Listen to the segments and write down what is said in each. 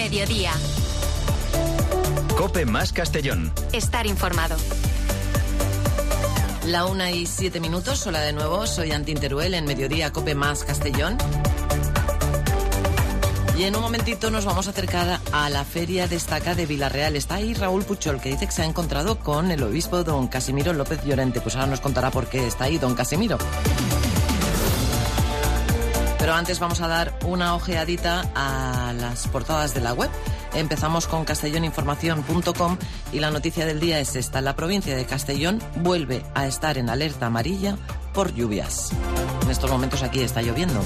Mediodía. COPE más Castellón. Estar informado. La 1:07. Hola de nuevo, soy Antín Teruel en Mediodía COPE más Castellón. Y en un momentito nos vamos a acercar a la Feria Destaca de Vila-real. Está ahí Raúl Puchol, que dice que se ha encontrado con el obispo don Casimiro López Llorente. Pues ahora nos contará por qué está ahí don Casimiro. Pero antes vamos a dar una ojeadita a las portadas de la web. Empezamos con castelloninformación.com y la noticia del día es esta. La provincia de Castellón vuelve a estar en alerta amarilla por lluvias. En estos momentos aquí está lloviendo.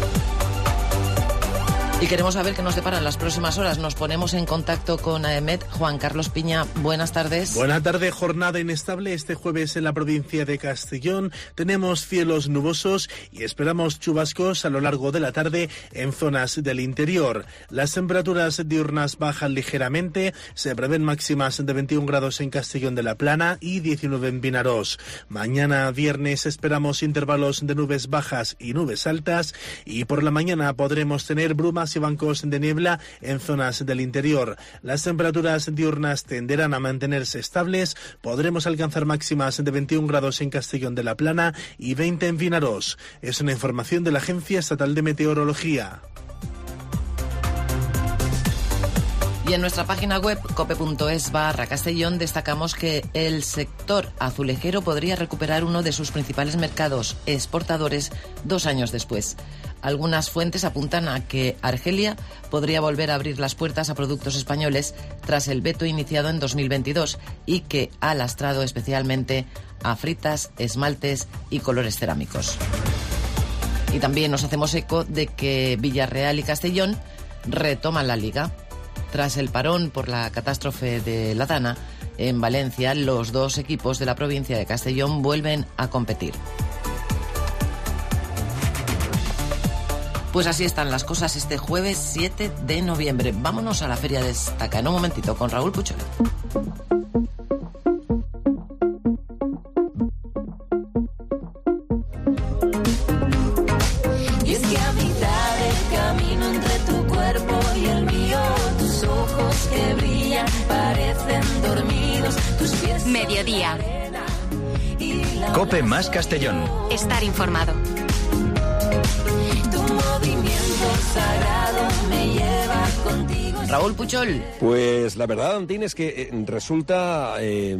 Y queremos saber qué nos deparan las próximas horas. Nos ponemos en contacto con AEMET. Juan Carlos Piña, buenas tardes. Buenas tardes. Jornada inestable este jueves en la provincia de Castellón. Tenemos cielos nubosos y esperamos chubascos a lo largo de la tarde en zonas del interior. Las temperaturas diurnas bajan ligeramente. Se prevén máximas de 21 grados en Castellón de la Plana y 19 en Vinarós. Mañana viernes esperamos intervalos de nubes bajas y nubes altas. Y por la mañana podremos tener brumas y bancos de niebla en zonas del interior. Las temperaturas diurnas tenderán a mantenerse estables. Podremos alcanzar máximas de 21 grados en Castellón de la Plana y 20 en Vinarós. Es una información de la Agencia Estatal de Meteorología. Y en nuestra página web cope.es/Castellón destacamos que el sector azulejero podría recuperar uno de sus principales mercados exportadores 2 años después. Algunas fuentes apuntan a que Argelia podría volver a abrir las puertas a productos españoles tras el veto iniciado en 2022 y que ha lastrado especialmente a fritas, esmaltes y colores cerámicos. Y también nos hacemos eco de que Villarreal y Castellón retoman la liga. Tras el parón por la catástrofe de la Dana, en Valencia, los 2 equipos de la provincia de Castellón vuelven a competir. Pues así están las cosas este jueves 7 de noviembre. Vámonos a la Feria Destaca en un momentito con Raúl Puchol. Y es que a mitad del camino entre tu cuerpo y el mío, tus ojos que brillan parecen dormidos, tus pies. Mediodía. COPE más Castellón. Estar informado. Tu movimiento sagrado me lleva contigo. Raúl Puchol. Pues la verdad, Antín, es que resulta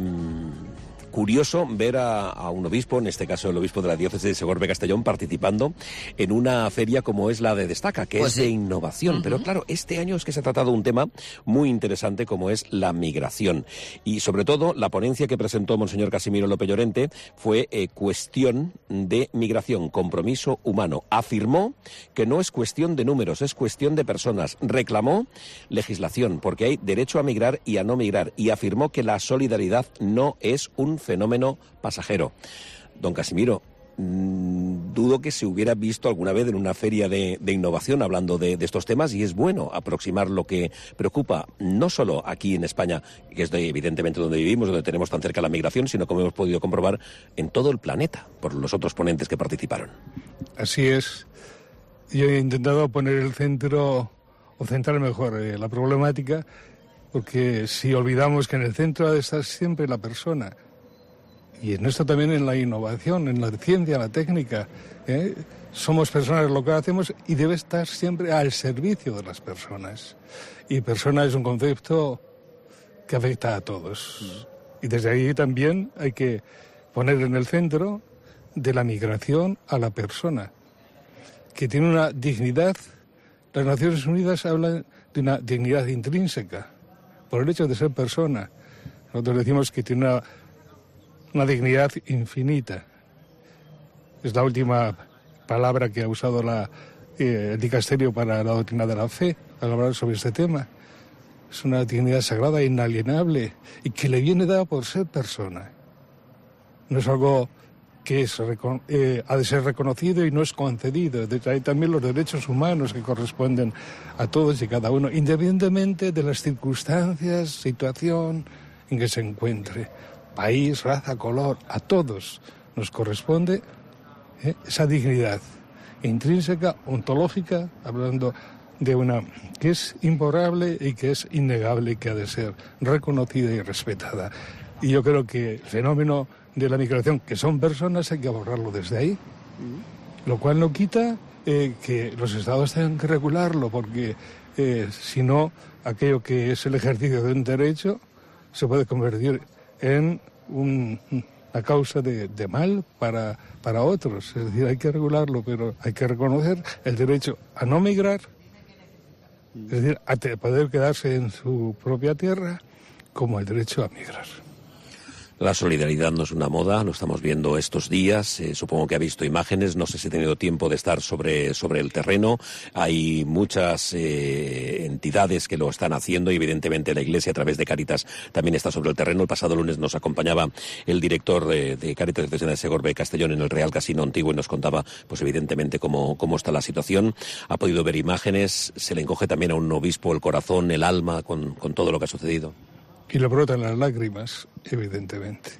curioso ver a un obispo, en este caso el obispo de la diócesis de Segorbe-Castellón, participando en una feria como es la de Destaca, que pues es de innovación. Uh-huh. Pero claro, este año es que se ha tratado un tema muy interesante como es la migración. Y sobre todo, la ponencia que presentó Monseñor Casimiro López Llorente fue cuestión de migración, compromiso humano. Afirmó que no es cuestión de números, es cuestión de personas. Reclamó legislación, porque hay derecho a migrar y a no migrar. Y afirmó que la solidaridad no es un fenómeno pasajero. Don Casimiro, dudo que se hubiera visto alguna vez en una feria de innovación hablando de estos temas, y es bueno aproximar lo que preocupa no solo aquí en España, que es evidentemente donde vivimos, donde tenemos tan cerca la migración, sino como hemos podido comprobar en todo el planeta por los otros ponentes que participaron. Así es. Yo he intentado poner el centro, o centrar mejor la problemática, porque si olvidamos que en el centro ha de estar siempre la persona, y en esto también en la innovación, en la ciencia, la técnica, somos personas lo que hacemos y debe estar siempre al servicio de las personas. Y persona es un concepto que afecta a todos. Y desde ahí también hay que poner en el centro de la migración a la persona, que tiene una dignidad. Las Naciones Unidas hablan de una dignidad intrínseca, por el hecho de ser persona. Nosotros decimos que tiene una dignidad infinita. Es la última palabra que ha usado el dicasterio para la doctrina de la fe al hablar sobre este tema. Es una dignidad sagrada e inalienable y que le viene dada por ser persona. No es algo que ha de ser reconocido y no es concedido. Hay también los derechos humanos que corresponden a todos y cada uno, independientemente de las circunstancias, situación en que se encuentre. País, raza, color, a todos nos corresponde esa dignidad intrínseca, ontológica, hablando de una que es imborrable y que es innegable y que ha de ser reconocida y respetada. Y yo creo que el fenómeno de la migración, que son personas, hay que abordarlo desde ahí, lo cual no quita que los estados tengan que regularlo, porque si no, aquello que es el ejercicio de un derecho se puede convertir en una causa de mal para otros. Es decir, hay que regularlo, pero hay que reconocer el derecho a no migrar, es decir, a poder quedarse en su propia tierra, como el derecho a migrar. La solidaridad no es una moda, lo estamos viendo estos días, supongo que ha visto imágenes, no sé si ha tenido tiempo de estar sobre el terreno, hay muchas entidades que lo están haciendo y evidentemente la Iglesia a través de Cáritas también está sobre el terreno. El pasado lunes nos acompañaba el director de Cáritas de Segorbe Castellón en el Real Casino Antiguo y nos contaba pues evidentemente cómo está la situación. Ha podido ver imágenes, se le encoge también a un obispo el corazón, el alma con todo lo que ha sucedido. Y le brotan las lágrimas, evidentemente.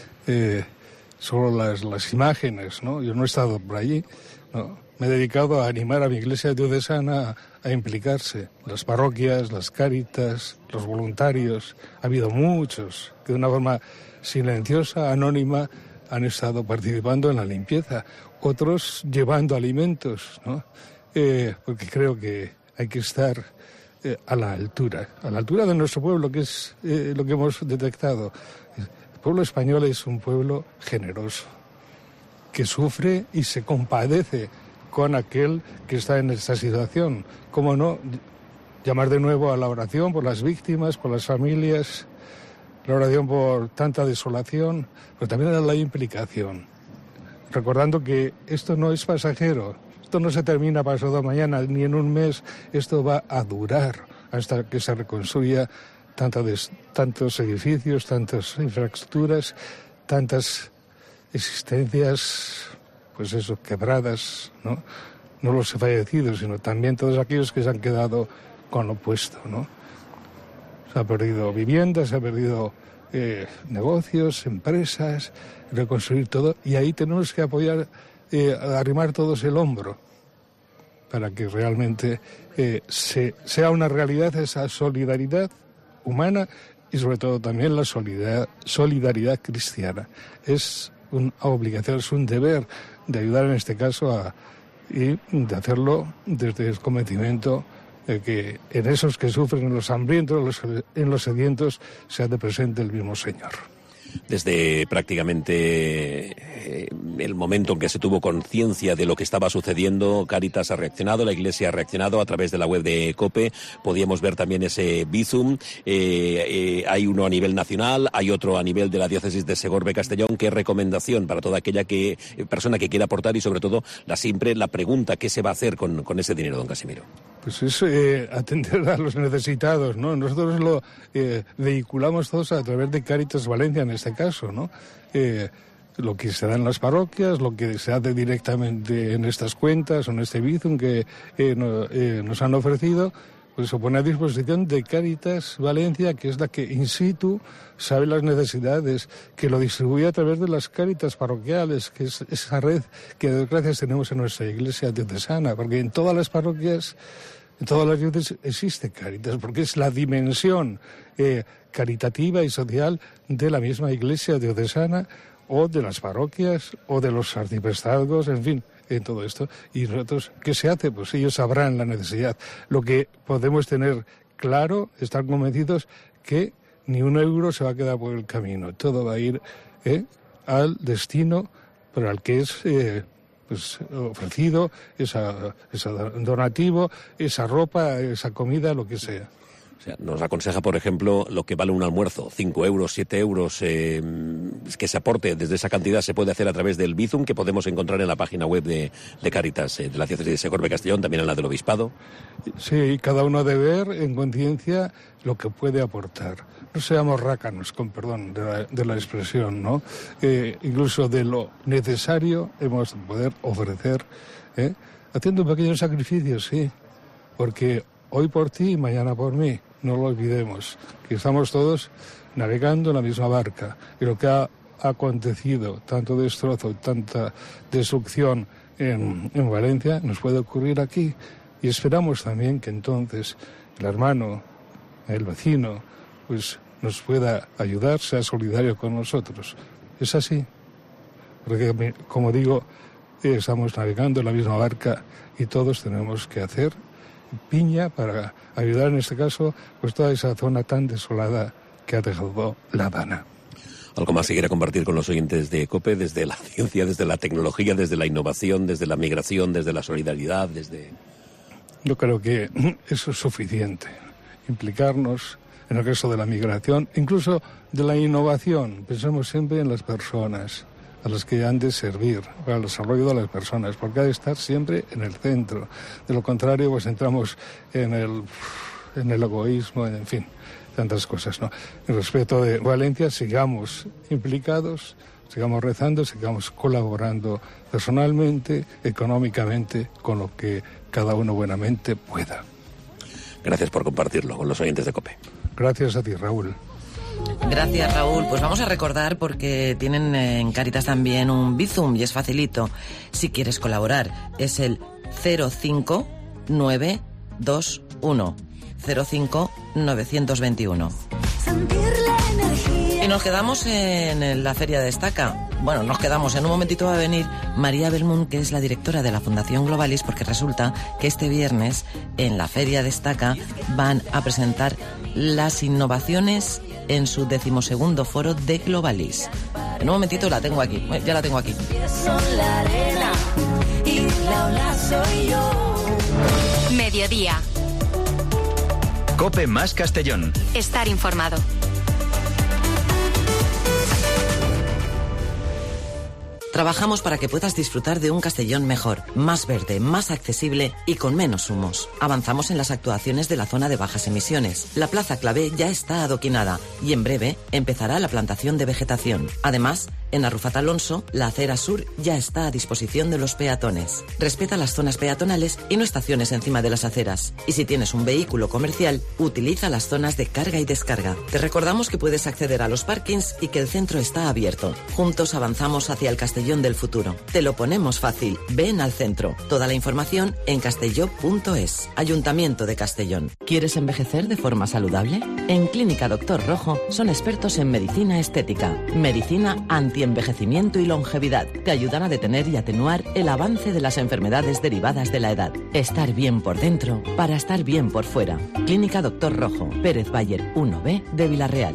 Solo las imágenes, ¿no? Yo no he estado por allí, ¿no? Me he dedicado a animar a mi iglesia diocesana a implicarse. Las parroquias, las cáritas, los voluntarios, ha habido muchos que de una forma silenciosa, anónima, han estado participando en la limpieza. Otros llevando alimentos, ¿no? Porque creo que hay que estar a la altura de nuestro pueblo, que es lo que hemos detectado. El pueblo español es un pueblo generoso, que sufre y se compadece con aquel que está en esta situación. ¿Cómo no llamar de nuevo a la oración por las víctimas, por las familias, la oración por tanta desolación, pero también a la implicación, recordando que esto no es pasajero. Esto no se termina pasado mañana ni en un mes, esto va a durar hasta que se reconstruya tantos edificios, tantas infraestructuras, tantas existencias, pues eso, quebradas, ¿no? No los fallecidos, sino también todos aquellos que se han quedado con lo puesto, ¿no? Se ha perdido viviendas, se ha perdido negocios, empresas, reconstruir todo, y ahí tenemos que apoyar, arrimar todos el hombro para que realmente sea una realidad esa solidaridad humana y sobre todo también la solidaridad cristiana. Es una obligación, es un deber de ayudar en este caso y de hacerlo desde el convencimiento de que en esos que sufren, en los hambrientos, en los sedientos, se hace presente el mismo Señor. Desde prácticamente el momento en que se tuvo conciencia de lo que estaba sucediendo, Cáritas ha reaccionado, la Iglesia ha reaccionado a través de la web de COPE. Podíamos ver también ese Bizum. Hay uno a nivel nacional, hay otro a nivel de la diócesis de Segorbe Castellón. ¿Qué recomendación para toda aquella persona que quiera aportar y sobre todo siempre la pregunta, ¿qué se va a hacer con ese dinero, don Casimiro? Pues es atender a los necesitados, ¿no? Nosotros lo vehiculamos todos a través de Cáritas Valencia en este caso, ¿no? Lo que se da en las parroquias, lo que se hace directamente en estas cuentas o en este Bizum que nos han ofrecido, pues se pone a disposición de Cáritas Valencia, que es la que in situ sabe las necesidades, que lo distribuye a través de las Cáritas parroquiales, que es esa red que desgracias tenemos en nuestra iglesia diocesana, porque en todas las parroquias, en todas las diócesis existe Cáritas, porque es la dimensión caritativa y social de la misma iglesia diocesana o de las parroquias o de los arciprestazgos, en fin, en todo esto. Y nosotros, ¿qué se hace? Pues ellos sabrán la necesidad. Lo que podemos tener claro, estar convencidos que ni un euro se va a quedar por el camino. Todo va a ir al destino para el que es ofrecido, ese donativo, esa ropa, esa comida, lo que sea. O sea, nos aconseja, por ejemplo, lo que vale un almuerzo, 5 euros, 7 euros, que se aporte desde esa cantidad se puede hacer a través del Bizum, que podemos encontrar en la página web de Cáritas, de la diócesis de Segorbe Castellón, también en la del Obispado. Sí, cada uno debe ver en conciencia lo que puede aportar. No seamos rácanos, con perdón de la expresión, ¿no? Incluso de lo necesario hemos de poder ofrecer, haciendo un pequeño sacrificio, sí, porque hoy por ti y mañana por mí. No lo olvidemos, que estamos todos navegando en la misma barca. Y lo que ha acontecido, tanto destrozo, tanta destrucción en Valencia, nos puede ocurrir aquí. Y esperamos también que entonces el hermano, el vecino, pues nos pueda ayudar, sea solidario con nosotros. Es así. Porque, como digo, estamos navegando en la misma barca y todos tenemos que hacer piña para ayudar, en este caso, pues toda esa zona tan desolada que ha dejado la Dana. Algo más que quiera compartir con los oyentes de COPE, desde la ciencia, desde la tecnología, desde la innovación, desde la migración, desde la solidaridad, desde... Yo creo que eso es suficiente. Implicarnos en el caso de la migración, incluso de la innovación. Pensemos siempre en las personas a las que han de servir para el desarrollo de las personas, porque ha de estar siempre en el centro. De lo contrario, pues entramos en el egoísmo, en fin, tantas cosas, ¿no? En respecto de Valencia, sigamos implicados, sigamos rezando, sigamos colaborando personalmente, económicamente, con lo que cada uno buenamente pueda. Gracias por compartirlo con los oyentes de COPE. Gracias a ti, Raúl. Gracias, Raúl. Pues vamos a recordar, porque tienen en Cáritas también un Bizum y es facilito. Si quieres colaborar, es el 05921 05921. Y nos quedamos en la Feria de Destaca. Bueno, en un momentito va a venir María Belmont, que es la directora de la Fundación Globalis, porque resulta que este viernes en la Feria de Destaca van a presentar las innovaciones en su 12º foro de Globalis. En un momentito ya la tengo aquí. Mediodía. COPE más Castellón. Estar informado. Trabajamos para que puedas disfrutar de un Castellón mejor, más verde, más accesible y con menos humos. Avanzamos en las actuaciones de la zona de bajas emisiones. La Plaza Clavé ya está adoquinada y en breve empezará la plantación de vegetación. Además, en Arrufat Alonso, la acera sur ya está a disposición de los peatones. Respeta las zonas peatonales y no estaciones encima de las aceras. Y si tienes un vehículo comercial, utiliza las zonas de carga y descarga. Te recordamos que puedes acceder a los parkings y que el centro está abierto. Juntos avanzamos hacia el Castellón del futuro. Te lo ponemos fácil. Ven al centro. Toda la información en castelló.es. Ayuntamiento de Castellón. ¿Quieres envejecer de forma saludable? En Clínica Doctor Rojo son expertos en medicina estética, medicina antienvejecimiento y longevidad. Te ayudan a detener y atenuar el avance de las enfermedades derivadas de la edad. Estar bien por dentro para estar bien por fuera. Clínica Doctor Rojo, Pérez Bayer 1B de Villarreal.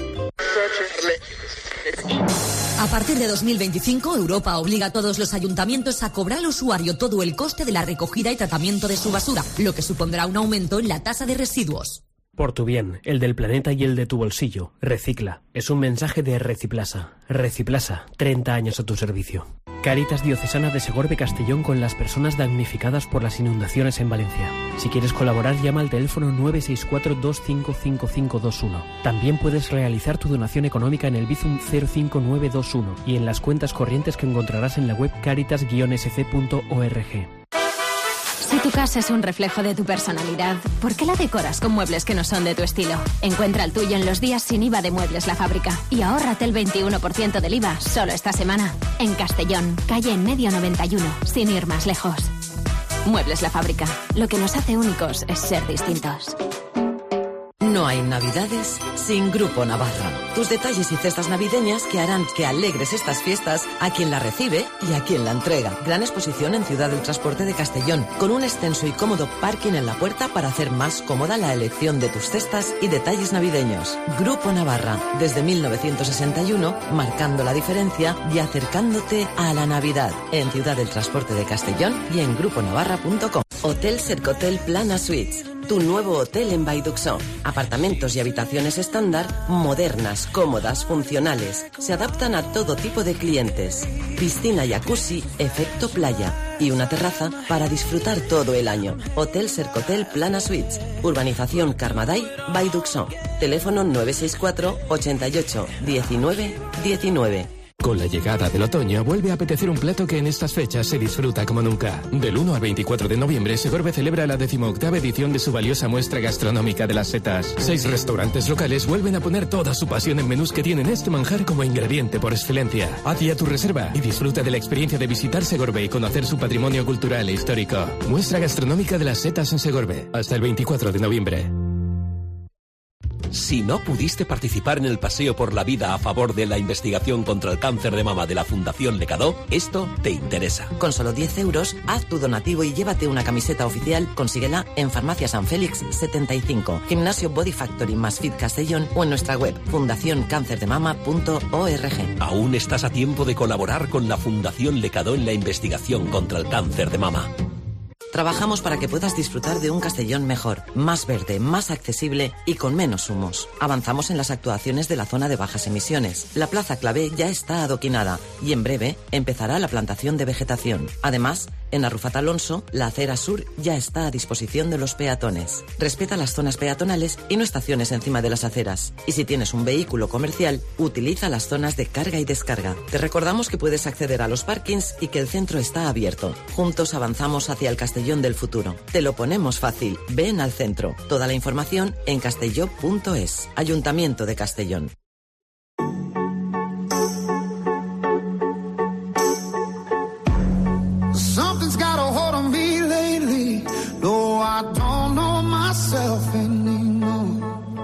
A partir de 2025, Europa obliga a todos los ayuntamientos a cobrar al usuario todo el coste de la recogida y tratamiento de su basura, lo que supondrá un aumento en la tasa de residuos. Por tu bien, el del planeta y el de tu bolsillo. Recicla. Es un mensaje de Reciplasa. Reciplasa, 30 años a tu servicio. Cáritas Diocesana de Segorbe Castellón con las personas damnificadas por las inundaciones en Valencia. Si quieres colaborar, llama al teléfono 964-255521. También puedes realizar tu donación económica en el Bizum 05921 y en las cuentas corrientes que encontrarás en la web caritas-sc.org. Si tu casa es un reflejo de tu personalidad, ¿por qué la decoras con muebles que no son de tu estilo? Encuentra el tuyo en los días sin IVA de Muebles La Fábrica y ahórrate el 21% del IVA solo esta semana. En Castellón, calle En Medio 91, sin ir más lejos. Muebles La Fábrica. Lo que nos hace únicos es ser distintos. No hay Navidades sin Grupo Navarra. Tus detalles y cestas navideñas que harán que alegres estas fiestas a quien la recibe y a quien la entrega. Gran exposición en Ciudad del Transporte de Castellón, con un extenso y cómodo parking en la puerta para hacer más cómoda la elección de tus cestas y detalles navideños. Grupo Navarra, desde 1961, marcando la diferencia y acercándote a la Navidad. En Ciudad del Transporte de Castellón y en gruponavarra.com. Hotel Sercotel Plana Suites. Tu nuevo hotel en Baiduxó. Apartamentos y habitaciones estándar, modernas, cómodas, funcionales. Se adaptan a todo tipo de clientes. Piscina y jacuzzi, efecto playa. Y una terraza para disfrutar todo el año. Hotel Sercotel Plana Suites. Urbanización Carmaday, Baiduxó. Teléfono 964 88 19 19. Con la llegada del otoño vuelve a apetecer un plato que en estas fechas se disfruta como nunca. Del 1 al 24 de noviembre, Segorbe celebra la 18ª edición de su valiosa muestra gastronómica de las setas. 6 restaurantes locales vuelven a poner toda su pasión en menús que tienen este manjar como ingrediente por excelencia. Haz ya tu reserva y disfruta de la experiencia de visitar Segorbe y conocer su patrimonio cultural e histórico. Muestra gastronómica de las setas en Segorbe, hasta el 24 de noviembre. Si no pudiste participar en el paseo por la vida a favor de la investigación contra el cáncer de mama de la Fundación Lecadó, esto te interesa. Con solo 10 euros, haz tu donativo y llévate una camiseta oficial. Consíguela en Farmacia San Félix 75, Gimnasio Body Factory más Fit Castellón o en nuestra web fundacioncancerdemama.org. Aún estás a tiempo de colaborar con la Fundación Lecadó en la investigación contra el cáncer de mama. Trabajamos para que puedas disfrutar de un Castellón mejor, más verde, más accesible y con menos humos. Avanzamos en las actuaciones de la zona de bajas emisiones. La Plaza Clavé ya está adoquinada y en breve empezará la plantación de vegetación. Además, en Arrufat Alonso, la acera sur ya está a disposición de los peatones. Respeta las zonas peatonales y no estaciones encima de las aceras. Y si tienes un vehículo comercial, utiliza las zonas de carga y descarga. Te recordamos que puedes acceder a los parkings y que el centro está abierto. Juntos avanzamos hacia el Castellón del futuro. Te lo ponemos fácil. Ven al centro. Toda la información en castelló.es. Ayuntamiento de Castellón. Something's got a hold on me lately. No, I don't know myself anymore.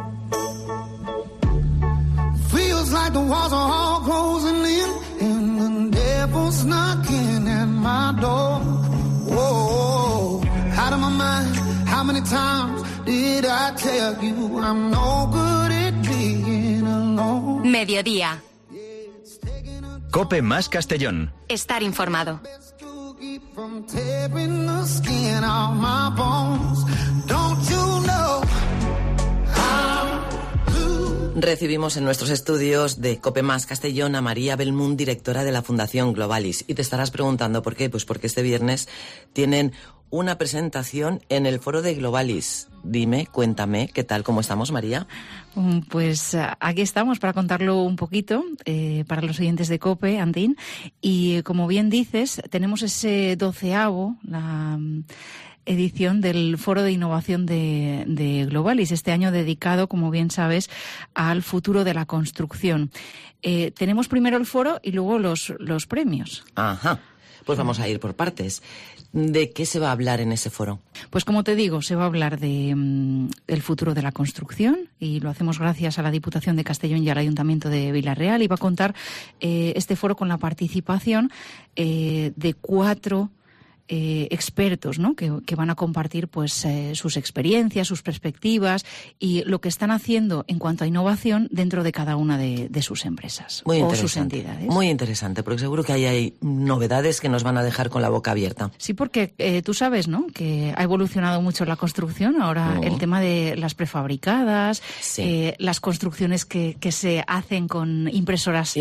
Feels like the walls are all closing in and the devil's knocking at my door. Whoa, out of my mind. How many times did I tell you I'm no good at being alone? Mediodía. COPE más Castellón. Estar informado. From tearing the skin off my bones. Don't you know how to... Recibimos en nuestros estudios de COPE más Castellón a María Belmund, directora de la Fundación Globalis. Y te estarás preguntando por qué. Pues porque este viernes tienen una presentación en el foro de Globalis. Dime, cuéntame, ¿qué tal? ¿Cómo estamos, María? Pues aquí estamos para contarlo un poquito para los oyentes de COPE, Antín. Y como bien dices, tenemos ese 12avo, la edición del Foro de Innovación de Globalis, este año dedicado, como bien sabes, al futuro de la construcción. Tenemos primero el foro y luego los premios. Ajá. Pues vamos a ir por partes. ¿De qué se va a hablar en ese foro? Pues como te digo, se va a hablar del futuro de la construcción y lo hacemos gracias a la Diputación de Castellón y al Ayuntamiento de Vila-real, y va a contar este foro con la participación de 4 expertos, ¿no? que van a compartir pues sus experiencias, sus perspectivas y lo que están haciendo en cuanto a innovación dentro de cada una de sus empresas o sus entidades. Muy interesante, porque seguro que ahí hay novedades que nos van a dejar con la boca abierta. Sí, porque tú sabes, ¿no?, que ha evolucionado mucho la construcción. Ahora el tema de las prefabricadas, sí. Las construcciones que se hacen con impresoras.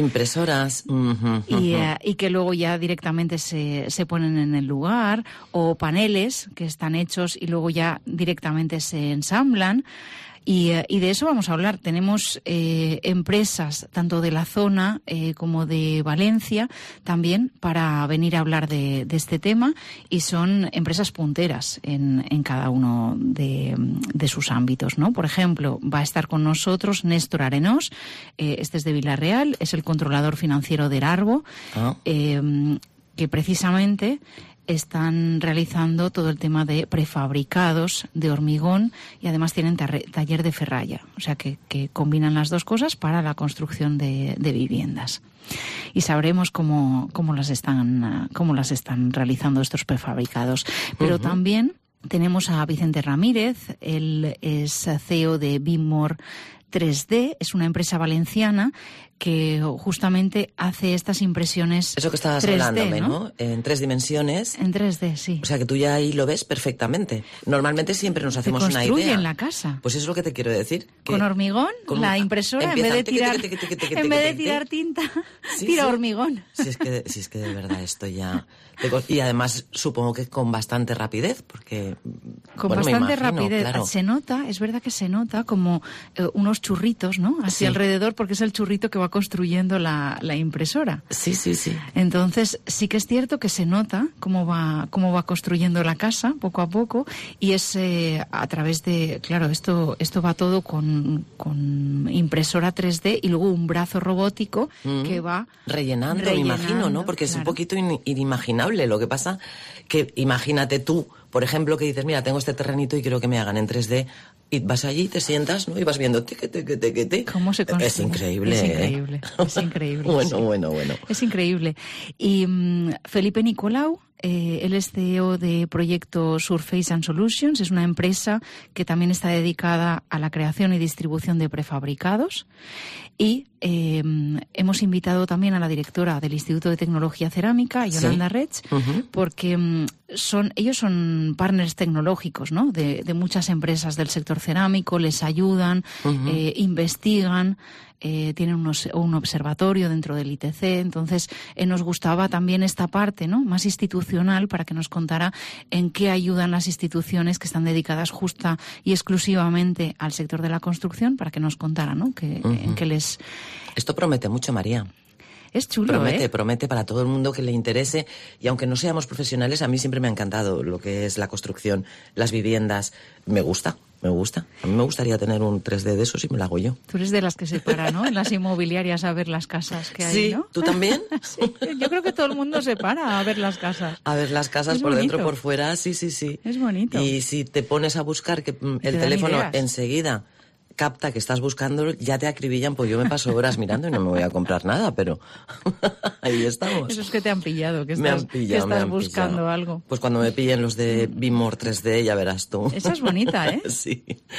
Y que luego ya directamente se ponen en el lugar, o paneles que están hechos y luego ya directamente se ensamblan. Y de eso vamos a hablar. Tenemos empresas tanto de la zona como de Valencia también para venir a hablar de este tema, y son empresas punteras en cada uno de sus ámbitos, ¿no? Por ejemplo, va a estar con nosotros Néstor Arenós, este es de Vila-real, es el controlador financiero de Arbo, que precisamente están realizando todo el tema de prefabricados de hormigón y además tienen taller de ferralla, o sea que combinan las dos cosas para la construcción de viviendas. Y sabremos cómo las están realizando estos prefabricados. Pero también tenemos a Vicente Ramírez, él es CEO de Bimor 3D, es una empresa valenciana que justamente hace estas impresiones. Eso que estabas 3D, hablándome, ¿no? En 3 dimensiones. En 3D, sí. O sea que tú ya ahí lo ves perfectamente. Normalmente siempre nos hacemos una idea. Construye en la casa. Pues eso es lo que te quiero decir. Con hormigón, la impresora, en vez de tirar tinta, tira hormigón. Si es que de verdad esto ya... Y además supongo que con bastante rapidez, porque... Con bastante rapidez. Claro. Se nota, es verdad que se nota como unos churritos, ¿no? Así alrededor, porque es el churrito que va va construyendo la impresora. Sí. Entonces, sí que es cierto que se nota cómo va construyendo la casa poco a poco, y es a través de, claro, esto va todo con impresora 3D y luego un brazo robótico que va rellenando, me imagino, ¿no? Porque es un poquito inimaginable. Lo que pasa que imagínate tú, por ejemplo, que dices, mira, tengo este terrenito y quiero que me hagan en 3D, y vas allí, te sientas, ¿no? Y vas viendo cómo se construye. Es increíble. Es increíble. Bueno. Es increíble. Y Felipe Nicolau, él es CEO de proyecto Surface and Solutions, es una empresa que también está dedicada a la creación y distribución de prefabricados, y hemos invitado también a la directora del Instituto de Tecnología Cerámica, Yolanda Rech, porque ellos son partners tecnológicos, ¿no? de muchas empresas del sector cerámico, les ayudan, investigan, tienen un observatorio dentro del ITC. Entonces nos gustaba también esta parte, ¿no?, más institucional, para que nos contara en qué ayudan las instituciones que están dedicadas justa y exclusivamente al sector de la construcción, para que nos contara, ¿no?, en qué les... Esto promete mucho, María. Es chulo, Promete para todo el mundo que le interese, y aunque no seamos profesionales, a mí siempre me ha encantado lo que es la construcción, las viviendas. Me gusta. A mí me gustaría tener un 3D de esos y me lo hago yo. Tú eres de las que se para, ¿no?, en las inmobiliarias a ver las casas que hay, ¿no? Sí, ¿tú también? Sí, yo creo que todo el mundo se para a ver las casas. A ver las casas por dentro, por fuera, sí. Es bonito. Y si te pones a buscar, que el teléfono enseguida capta que estás buscando, ya te acribillan, pues yo me paso horas mirando y no me voy a comprar nada, pero ahí estamos. Eso es que te han pillado, que estás buscando algo. Pues cuando me pillen los de Bimor 3D, ya verás tú. Esa es bonita, ¿eh? Sí.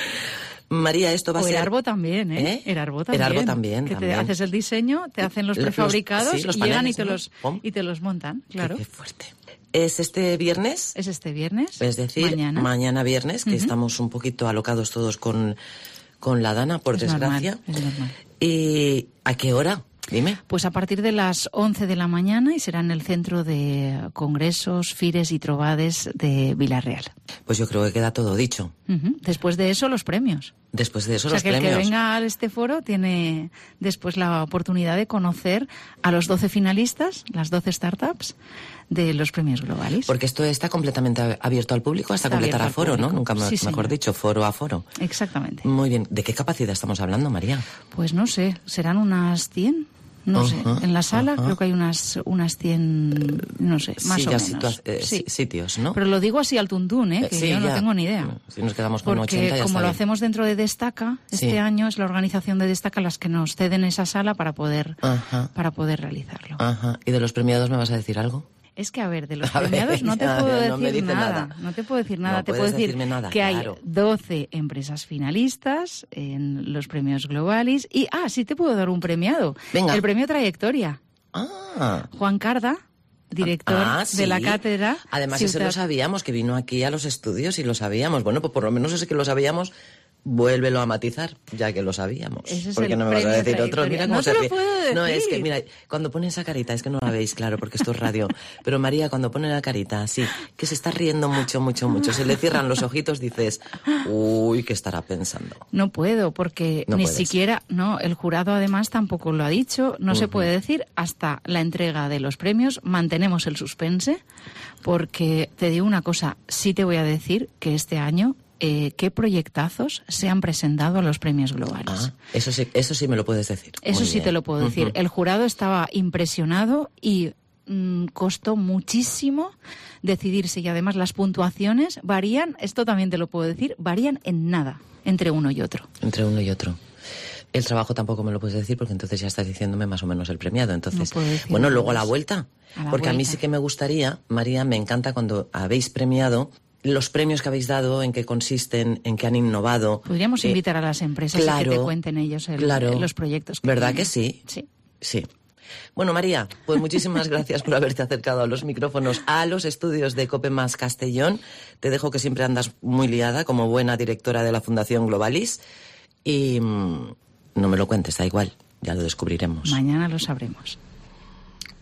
María, esto va a ser... Erarbo también, ¿eh? Erarbo también. Que te haces el diseño, te hacen los prefabricados los y paneles, llegan ¿no? y te los montan, claro. Qué fuerte. ¿Es este viernes? Es este viernes. Es decir, mañana viernes, que estamos un poquito alocados todos con la Dana, por desgracia. Es normal. ¿Y a qué hora? Dime. Pues a partir de las 11 de la mañana, y será en el Centro de Congresos, Fires y Trobades de Vila-real. Pues yo creo que queda todo dicho. Después de eso, los premios. Después de eso, los premios. O sea, que el que venga a este foro tiene después la oportunidad de conocer a los 12 finalistas, las 12 startups de los premios Globalis. Porque esto está completamente abierto al público hasta completar aforo, ¿no? Nunca mejor dicho, foro a foro. Exactamente. Muy bien. ¿De qué capacidad estamos hablando, María? Pues no sé, serán unas 100. No sé, en la sala creo que hay unas 100, no sé, más o menos. Sitios, ¿no? Pero lo digo así al tuntún, que yo no tengo ni idea. Si nos quedamos con porque 80 ya como lo bien. Hacemos dentro de Destaca, este año es la organización de Destaca las que nos ceden esa sala para poder realizarlo. ¿Y de los premiados me vas a decir algo? Es que, a ver, de los premiados no te puedo decir nada. No te puedo decir nada. Te puedo decir que hay 12 empresas finalistas en los premios Globalis. Y, sí te puedo dar un premiado. Venga. El premio Trayectoria. Juan Carda, director de la cátedra. Además, eso lo sabíamos, que vino aquí a los estudios y lo sabíamos. Bueno, pues por lo menos ese que lo sabíamos... Vuélvelo a matizar, ya que lo sabíamos. Porque no me vas a decir otro. Mira cómo no se ríe. No, es que, mira, cuando pone esa carita, es que no la veis, claro, porque esto es radio. Pero María, cuando pone la carita así, que se está riendo mucho, se le cierran los ojitos, dices, uy, ¿qué estará pensando? No puedo, porque ni siquiera, el jurado además tampoco lo ha dicho, no se puede decir hasta la entrega de los premios, mantenemos el suspense, porque te digo una cosa, sí te voy a decir que este año qué proyectazos se han presentado a los premios Globalis. Eso sí me lo puedes decir. Eso sí te lo puedo decir. El jurado estaba impresionado y costó muchísimo decidirse, y además las puntuaciones varían, esto también te lo puedo decir, varían en nada entre uno y otro. El trabajo tampoco me lo puedes decir, porque entonces ya estás diciéndome más o menos el premiado. Entonces, no luego a la vuelta. A mí sí que me gustaría, María, me encanta cuando habéis premiado los premios que habéis dado, en qué consisten, en qué han innovado. Podríamos invitar a las empresas a que te cuenten ellos los proyectos. ¿Verdad que sí? Sí. Bueno, María, pues muchísimas gracias por haberte acercado a los micrófonos, a los estudios de COPE más Castellón. Te dejo, que siempre andas muy liada como buena directora de la Fundación Globalis. Y no me lo cuentes, da igual, ya lo descubriremos. Mañana lo sabremos.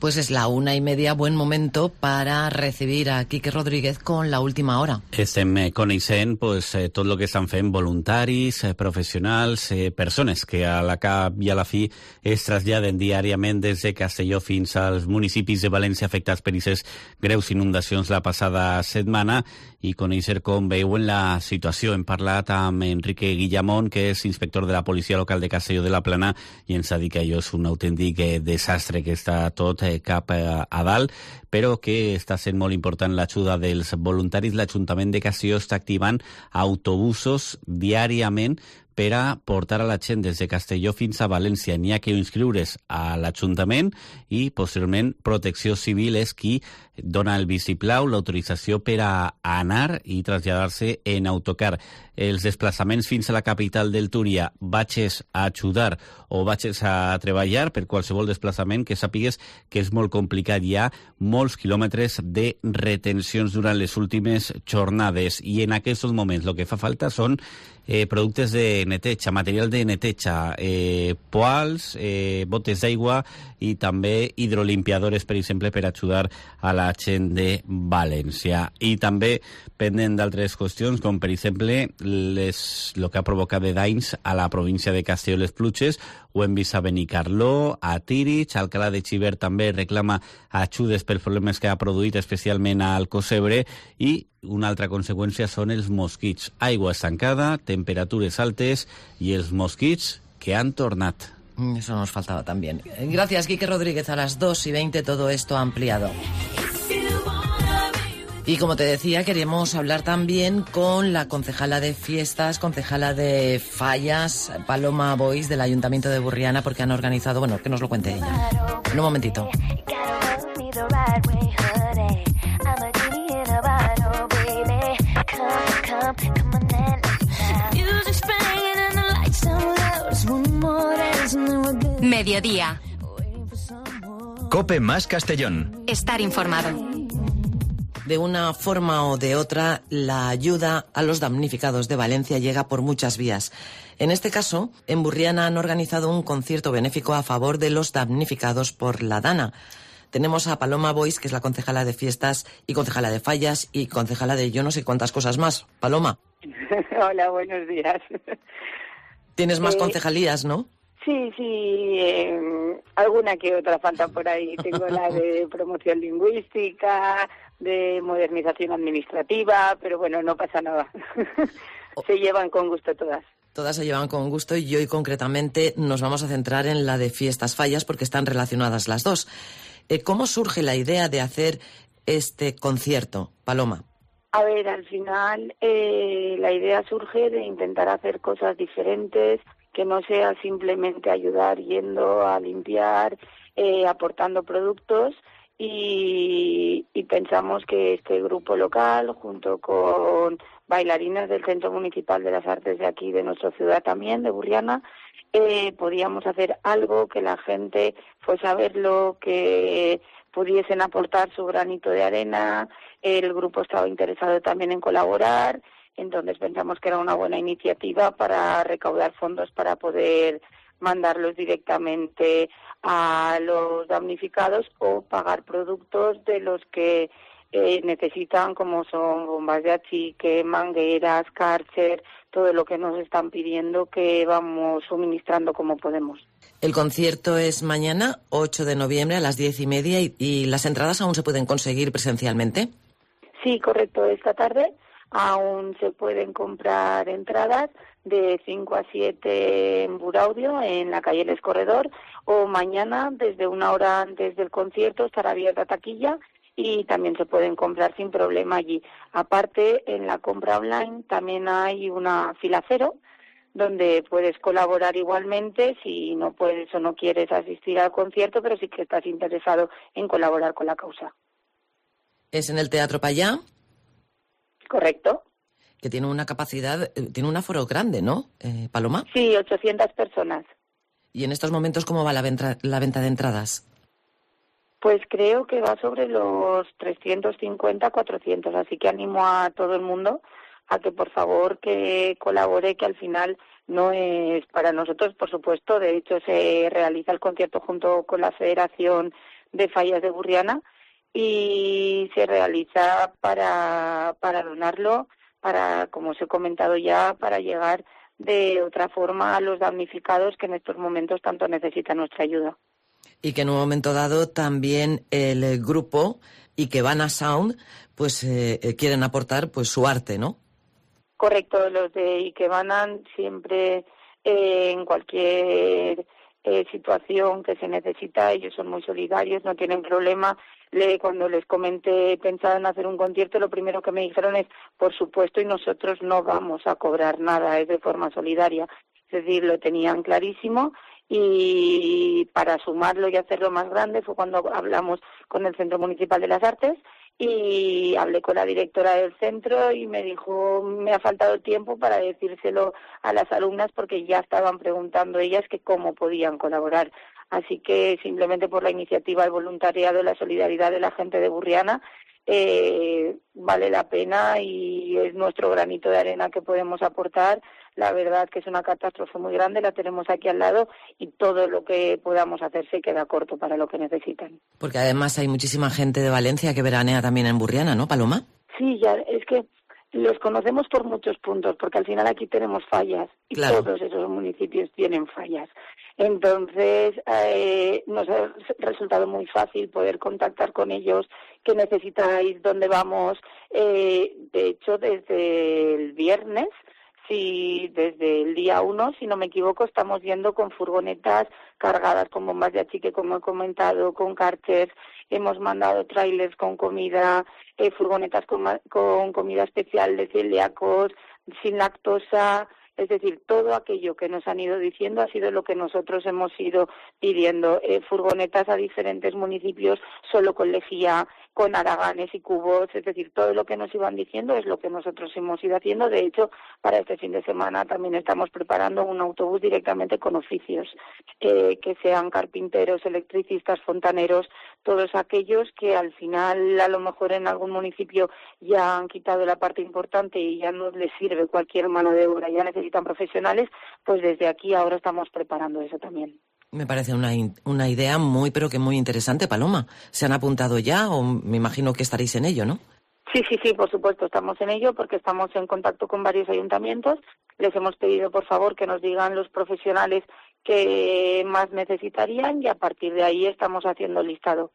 Pues es la 1:30, buen momento para recibir a Quique Rodríguez con la última hora. Estem coneixent tot el que estan fent voluntaris, professionals, persones que a la cap i a la fi es traslladen diàriament des de Castelló fins als municipis de València afectats per aquestes greus inundacions la passada setmana i conèixer com veuen la situació. Hem parlat amb Enrique Guillamón, que és inspector de la policia local de Castelló de la Plana, i ens ha dit que allò és un autèntic desastre, que està tot cap a dalt, però que està sent molt important l'ajuda dels voluntaris. L'Ajuntament de Castelló està activant autobusos diàriament per a portar a la gent des de Castelló fins a València. N'hi ha que inscriure's a l'Ajuntament i, posteriorment, Protecció Civil és qui dona el vistiplau, l'autorització per a anar i traslladar-se en autocar. Els desplaçaments fins a la capital del Túria, vagis a ajudar o vagis a treballar, per qualsevol desplaçament, que sàpigues que és molt complicat. Hi ha molts quilòmetres de retencions durant les últimes jornades i en aquests moments el que fa falta són productes de neteja, material de neteja, poals, botes d'aigua i també hidrolimpiadores, per exemple, per ajudar a la gent de València. I també pendent d'altres qüestions, com per exemple el que ha provocat de danys a la província de Castelló les pluges. Ho hem vist a Benicarló, a Tírig, Alcalá de Xivert també reclama ajudes pels problemes que ha produït, especialment a Alcocebre, i una altra conseqüència són els mosquits. Aigua estancada, temperatures altes i els mosquits que han tornat. Eso nos faltaba también. Gracias, Quique Rodríguez. A las 2:20 todo esto ampliado. Y como te decía, queremos hablar también con la concejala de fiestas, concejala de fallas, Paloma Boix, del Ayuntamiento de Burriana, porque han organizado, bueno, que nos lo cuente ella. En un momentito. Mediodía. COPE más Castellón. Estar informado. De una forma o de otra, la ayuda a los damnificados de Valencia llega por muchas vías. En este caso, en Burriana han organizado un concierto benéfico a favor de los damnificados por la Dana. Tenemos a Paloma Boix, que es la concejala de fiestas y concejala de fallas y concejala de yo no sé cuántas cosas más. Paloma. Hola, buenos días. Tienes más concejalías, ¿no? Sí, alguna que otra falta por ahí. Tengo la de promoción lingüística, de modernización administrativa, pero bueno, no pasa nada. Se llevan con gusto todas. Todas se llevan con gusto y hoy concretamente nos vamos a centrar en la de fiestas fallas porque están relacionadas las dos. ¿Cómo surge la idea de hacer este concierto, Paloma? A ver, al final la idea surge de intentar hacer cosas diferentes, que no sea simplemente ayudar yendo a limpiar, aportando productos y pensamos que este grupo local, junto con bailarines del Centro Municipal de las Artes de aquí, de nuestra ciudad también, de Burriana, podíamos hacer algo que la gente fuese a verlo, que pudiesen aportar su granito de arena. El grupo estaba interesado también en colaborar. Entonces pensamos que era una buena iniciativa para recaudar fondos para poder mandarlos directamente a los damnificados o pagar productos de los que necesitan, como son bombas de achique, mangueras, cárcer, todo lo que nos están pidiendo que vamos suministrando como podemos. El concierto es mañana, 8 de noviembre, a las 10:30 y las entradas aún se pueden conseguir presencialmente. Sí, correcto, esta tarde aún se pueden comprar entradas de 5 a 7 en Buraudio, en la calle El Escorredor, o mañana, desde una hora antes del concierto, estará abierta taquilla y también se pueden comprar sin problema allí. Aparte, en la compra online también hay una fila cero, donde puedes colaborar igualmente si no puedes o no quieres asistir al concierto, pero sí que estás interesado en colaborar con la causa. ¿Es en el Teatro Payá? Correcto. Que tiene una capacidad, tiene un aforo grande, ¿no, Paloma? Sí, 800 personas. ¿Y en estos momentos cómo va la venta de entradas? Pues creo que va sobre los 350, 400, así que animo a todo el mundo a que por favor que colabore, que al final no es para nosotros, por supuesto. De hecho, se realiza el concierto junto con la Federación de fallas de Burriana, y se realiza para donarlo, para, como os he comentado ya, para llegar de otra forma a los damnificados que en estos momentos tanto necesitan nuestra ayuda. Y que en un momento dado también el grupo Ikebana Sound pues quieren aportar pues su arte, ¿no? Correcto, los de Ikebana siempre en cualquier situación que se necesita, ellos son muy solidarios, no tienen problema. Cuando les comenté pensaba en hacer un concierto, lo primero que me dijeron es, por supuesto, y nosotros no vamos a cobrar nada, es de forma solidaria. Es decir, lo tenían clarísimo, y para sumarlo y hacerlo más grande fue cuando hablamos con el Centro Municipal de las Artes, y hablé con la directora del centro y me dijo, me ha faltado tiempo para decírselo a las alumnas porque ya estaban preguntando ellas que cómo podían colaborar. Así que simplemente por la iniciativa, el voluntariado, la solidaridad de la gente de Burriana, vale la pena y es nuestro granito de arena que podemos aportar. La verdad que es una catástrofe muy grande, la tenemos aquí al lado y todo lo que podamos hacer se queda corto para lo que necesitan. Porque además hay muchísima gente de Valencia que veranea también en Burriana, ¿no, Paloma? Sí, ya es que los conocemos por muchos puntos, porque al final aquí tenemos fallas y claro, todos esos municipios tienen fallas. Entonces, nos ha resultado muy fácil poder contactar con ellos, qué necesitáis, dónde vamos. De hecho, desde el viernes, desde el día 1, si no me equivoco, estamos yendo con furgonetas cargadas con bombas de achique, como he comentado, con Karchers. Hemos mandado trailers con comida, furgonetas con comida especial de celíacos, sin lactosa. Es decir, todo aquello que nos han ido diciendo ha sido lo que nosotros hemos ido pidiendo. Furgonetas a diferentes municipios, solo con lejía, con haraganes y cubos. Es decir, todo lo que nos iban diciendo es lo que nosotros hemos ido haciendo. De hecho, para este fin de semana también estamos preparando un autobús directamente con oficios, que sean carpinteros, electricistas, fontaneros, todos aquellos que al final a lo mejor en algún municipio ya han quitado la parte importante y ya no les sirve cualquier mano de obra, ya necesitan profesionales, pues desde aquí ahora estamos preparando eso también. Me parece una idea muy, pero que muy interesante, Paloma. ¿Se han apuntado ya o me imagino que estaréis en ello, no? Sí, por supuesto, estamos en ello porque estamos en contacto con varios ayuntamientos. Les hemos pedido, por favor, que nos digan los profesionales que más necesitarían y a partir de ahí estamos haciendo el listado.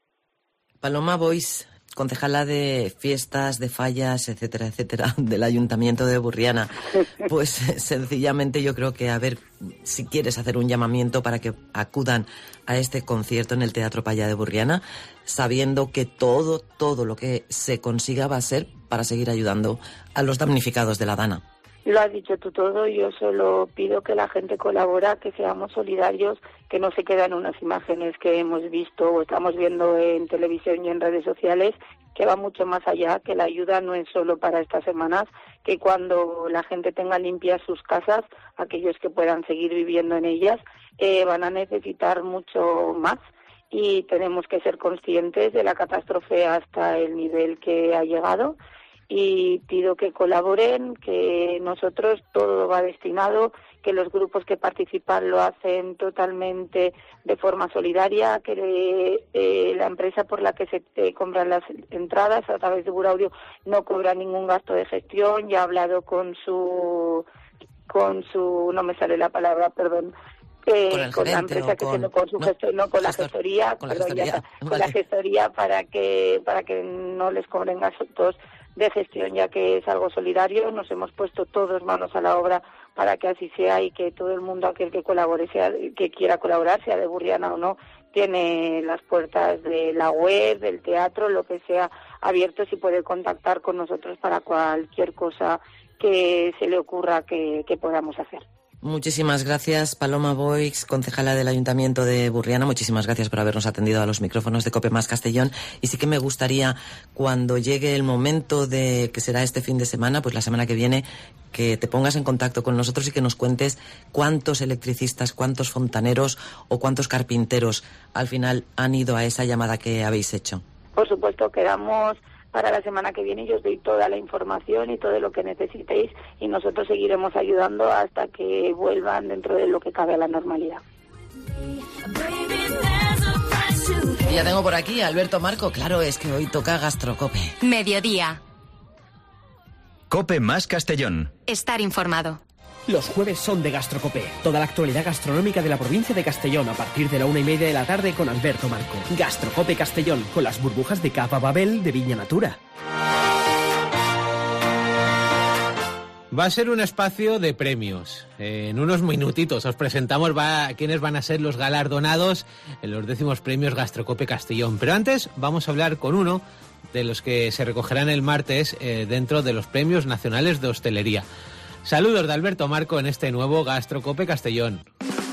Paloma Boix, concejala de fiestas, de fallas, etcétera, etcétera, del Ayuntamiento de Burriana. Pues sencillamente yo creo que, a ver, si quieres hacer un llamamiento para que acudan a este concierto en el Teatro Palla de Burriana, sabiendo que todo lo que se consiga va a ser para seguir ayudando a los damnificados de la Dana. Lo has dicho tú todo, yo solo pido que la gente colabora, que seamos solidarios, que no se quedan unas imágenes que hemos visto o estamos viendo en televisión y en redes sociales, que va mucho más allá, que la ayuda no es solo para estas semanas, que cuando la gente tenga limpias sus casas, aquellos que puedan seguir viviendo en ellas, van a necesitar mucho más. Y tenemos que ser conscientes de la catástrofe hasta el nivel que ha llegado. Y pido que colaboren, que nosotros todo va destinado, que los grupos que participan lo hacen totalmente de forma solidaria, que la empresa por la que se compran las entradas a través de Buraudio no cobra ningún gasto de gestión. Ya he hablado con su no me sale la palabra, perdón. Con la empresa con la gestoría, con la gestoría para que no les cobren gastos de gestión, ya que es algo solidario. Nos hemos puesto todos manos a la obra para que así sea y que todo el mundo, aquel que colabore, que quiera colaborar, sea de Burriana o no, tiene las puertas de la web, del teatro, lo que sea, abiertos y puede contactar con nosotros para cualquier cosa que se le ocurra que podamos hacer. Muchísimas gracias, Paloma Boix, concejala del Ayuntamiento de Burriana. Muchísimas gracias por habernos atendido a los micrófonos de COPE Más Castellón. Y sí que me gustaría, cuando llegue el momento de que será este fin de semana, pues la semana que viene, que te pongas en contacto con nosotros y que nos cuentes cuántos electricistas, cuántos fontaneros o cuántos carpinteros al final han ido a esa llamada que habéis hecho. Por supuesto, quedamos para la semana que viene y os doy toda la información y todo lo que necesitéis y nosotros seguiremos ayudando hasta que vuelvan dentro de lo que cabe a la normalidad. Baby, there's a price to pay. Y ya tengo por aquí a Alberto Marco. Claro, es que hoy toca Gastrocope. Mediodía. Cope más Castellón. Estar informado. Los jueves son de Gastrocope. Toda la actualidad gastronómica de la provincia de Castellón a partir de la 1:30 de la tarde con Alberto Marco. Gastrocope Castellón, con las burbujas de Cava Babel de Viña Natura. Va a ser un espacio de premios. En unos minutitos os presentamos quiénes van a ser los galardonados en los 10º premios Gastrocope Castellón. Pero antes vamos a hablar con uno de los que se recogerán el martes dentro de los premios nacionales de hostelería. Saludos de Alberto Marco en este nuevo Gastrocope Castellón.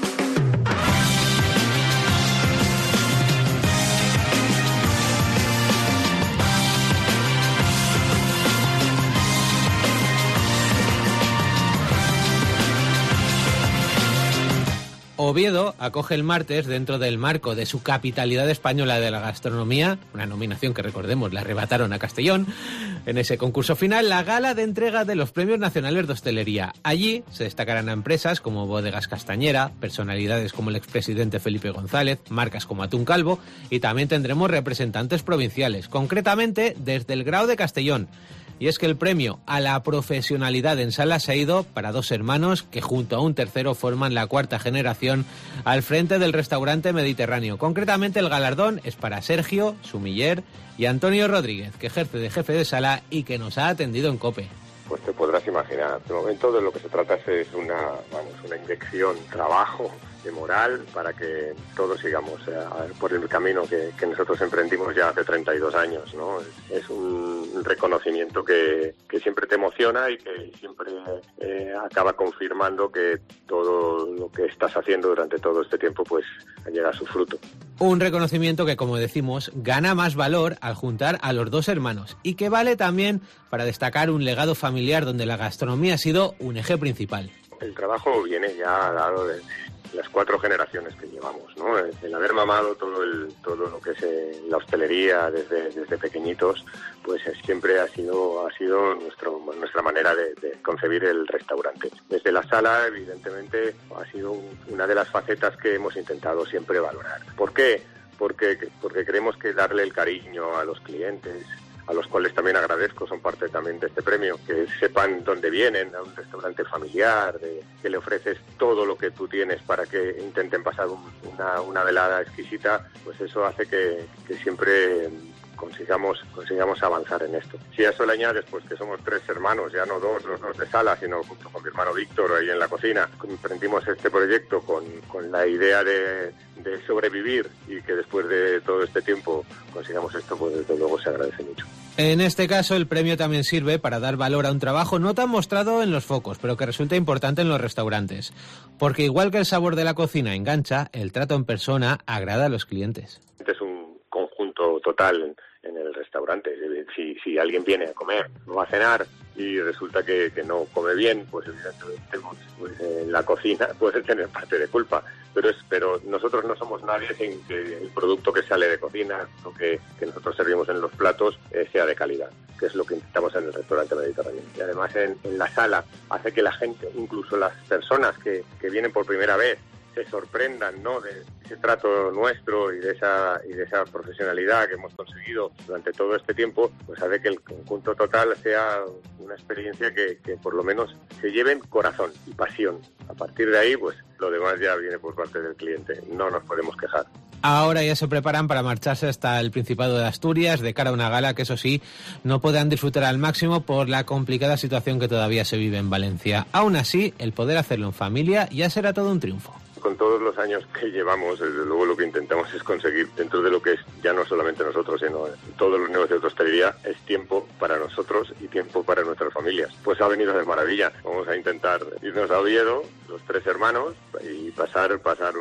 Oviedo acoge el martes, dentro del marco de su capitalidad española de la gastronomía, una nominación que, recordemos, le arrebataron a Castellón, en ese concurso final, la gala de entrega de los Premios Nacionales de Hostelería. Allí se destacarán a empresas como Bodegas Castañera, personalidades como el expresidente Felipe González, marcas como Atún Calvo, y también tendremos representantes provinciales, concretamente desde el Grao de Castellón. Y es que el premio a la profesionalidad en sala se ha ido para dos hermanos que junto a un tercero forman la cuarta generación al frente del restaurante mediterráneo. Concretamente el galardón es para Sergio Sumiller y Antonio Rodríguez, que ejerce de jefe de sala y que nos ha atendido en COPE. Pues te podrás imaginar, de momento de lo que se trata es una inyección, trabajo, de moral para que todos sigamos por el camino que nosotros emprendimos ya hace 32 años, ¿no? Es un reconocimiento que siempre te emociona y que siempre acaba confirmando que todo lo que estás haciendo durante todo este tiempo pues llega a su fruto. Un reconocimiento que, como decimos, gana más valor al juntar a los dos hermanos y que vale también para destacar un legado familiar donde la gastronomía ha sido un eje principal. El trabajo viene ya dado de las 4 generaciones que llevamos, ¿no? El haber mamado todo lo que es la hostelería desde pequeñitos, pues siempre ha sido nuestra manera de concebir el restaurante. Desde la sala, evidentemente, ha sido una de las facetas que hemos intentado siempre valorar. ¿Por qué? Porque creemos que darle el cariño a los clientes, a los cuales también agradezco, son parte también de este premio, que sepan dónde vienen, a un restaurante familiar, que le ofreces todo lo que tú tienes para que intenten pasar una velada exquisita, pues eso hace que siempre consigamos avanzar en esto. Si a eso le añades pues que somos 3 hermanos, ya no los dos de sala, sino junto con mi hermano Víctor ahí en la cocina, emprendimos este proyecto con la idea de sobrevivir y que después de todo este tiempo consigamos esto, pues desde luego se agradece mucho. En este caso, el premio también sirve para dar valor a un trabajo no tan mostrado en los focos, pero que resulta importante en los restaurantes. Porque igual que el sabor de la cocina engancha, el trato en persona agrada a los clientes. Es un conjunto total en el restaurante. Si alguien viene a comer, no a cenar, y resulta que no come bien, pues evidentemente pues, en la cocina puede tener parte de culpa. Pero nosotros no somos nadie sin que el producto que sale de cocina, lo que nosotros servimos en los platos, sea de calidad, que es lo que intentamos en el restaurante mediterráneo. Y además en la sala hace que la gente, incluso las personas que vienen por primera vez, se sorprendan, ¿no?, de ese trato nuestro y de esa profesionalidad que hemos conseguido durante todo este tiempo, pues hace que el conjunto total sea una experiencia que por lo menos se lleven corazón y pasión. A partir de ahí, pues lo demás ya viene por parte del cliente. No nos podemos quejar. Ahora ya se preparan para marcharse hasta el Principado de Asturias de cara a una gala que, eso sí, no podrán disfrutar al máximo por la complicada situación que todavía se vive en Valencia. Aún así, el poder hacerlo en familia ya será todo un triunfo. Con todos los años que llevamos, desde luego lo que intentamos es conseguir, dentro de lo que es ya no solamente nosotros, sino todos los negocios de hostelería, es tiempo para nosotros y tiempo para nuestras familias. Pues ha venido de maravilla. Vamos a intentar irnos a Oviedo, los 3 hermanos, y pasar